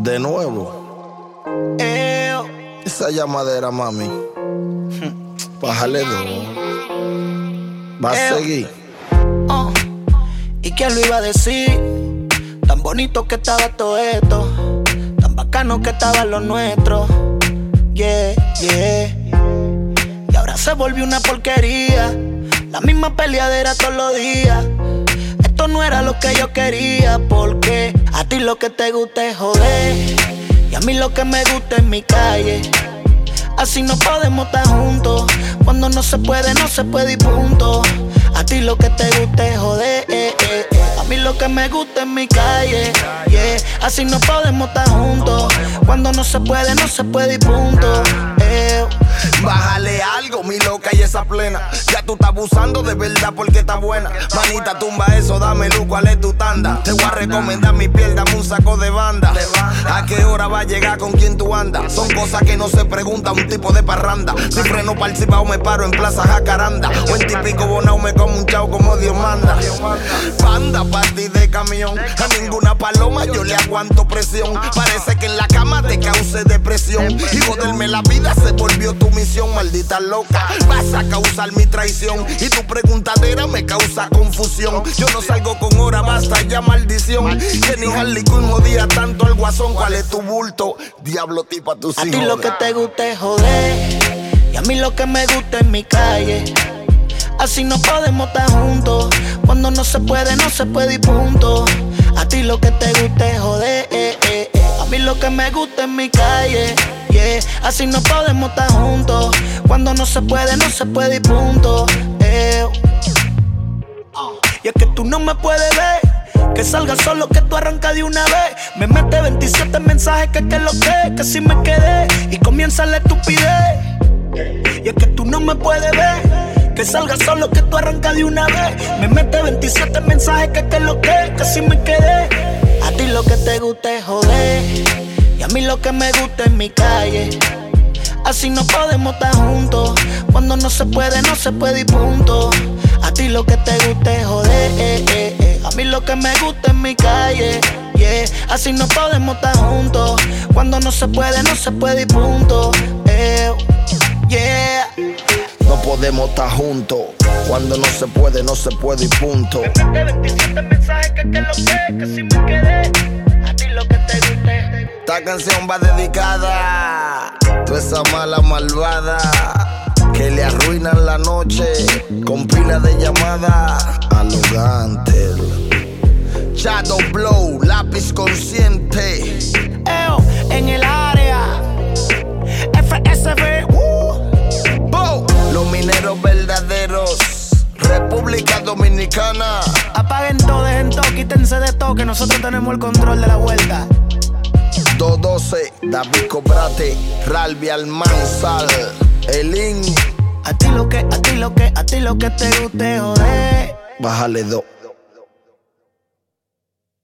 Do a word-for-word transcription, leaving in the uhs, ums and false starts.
De nuevo. Eo. Esa llamadera, mami. Bájale dos. Va a Eo. seguir. Oh. ¿Y quién lo iba a decir? Tan bonito que estaba todo esto, tan bacano que estaba lo nuestro. Yeah, yeah. Y ahora se volvió una porquería, la misma peleadera todos los días. Esto no era lo que yo quería, porque a ti lo que te gusta es joder, y a mí lo que me gusta es mi calle. Así no podemos estar juntos, cuando no se puede, no se puede y punto. A ti lo que te gusta es joder, eh, eh, eh. A mí lo que me gusta es mi calle, yeah. Así no podemos estar juntos, cuando no se puede, no se puede y punto, eh. Bájale algo, mi loca, y esa plena. Ya tú estás abusando de verdad porque está buena. Manita, tumba eso, dame luz, ¿cuál es tu tanda? Te voy a recomendar mi piel, dame un saco de banda. ¿A qué hora va a llegar, con quién tú andas? Son cosas que no se pregunta un tipo de parranda. Si freno para el cibao me paro en Plaza Jacaranda, o en típico bonao me como un chao como Dios manda. Panda, party de camión, a ninguna paloma yo le aguanto presión. Parece que en la cama te cause depresión, y joderme la vida se volvió tu misión, maldita loca. Vas a causar mi traición, y tu preguntadera me causa confusión. Yo no salgo con hora, basta ya maldición. Que ni Harley Quinn jodía tanto al guasón. ¿Cuál es tu bulto? Diablo tipa, tú sí. A ti lo que te gusta es joder, y a mí lo que me gusta es mi calle. Así no podemos estar juntos, cuando no se puede, no se puede y punto. A ti lo que te gusta es joder, eh, eh, eh. A mí lo que me gusta es mi calle, yeah. Así no podemos estar juntos, cuando no se puede, no se puede y punto, eh. Y es que tú no me puedes ver, que salga solo, que tú arrancas de una vez. Me mete veintisiete mensajes que que lo que, que si me quedé, y comienza la estupidez. Y es que tú no me puedes ver, que salga solo, que tú arrancas de una vez. Me mete veintisiete mensajes que que lo que, que si me quedé. A ti lo que te gusta es joder, y a mí lo que me gusta es mi calle. Así no podemos estar juntos, cuando no se puede, no se puede y punto. A ti lo que te gusta es joder, eh, eh, eh. A mí lo que me gusta es mi calle, yeah. Así no podemos estar juntos, cuando no se puede, no se puede y punto, eh, yeah. No podemos estar juntos, cuando no se puede, no se puede y punto. Me mete veintisiete mensajes que que lo que, que si me quedé. A ti lo que te gusta es. Esta canción va dedicada a toda esa mala malvada que le arruinan la noche con pila de llamadas a los Gantel. Shadow Blow, lápiz consciente. Eo, en el área F S B, uh. Bo, los mineros verdaderos, República Dominicana. Apaguen todo, dejen todo, quítense de todo, que nosotros tenemos el control de la vuelta. dos doce, David Cobrate, Ralvi Almanzar, Elín. A ti lo que, a ti lo que, a ti lo que te guste, joder. Bájale dos.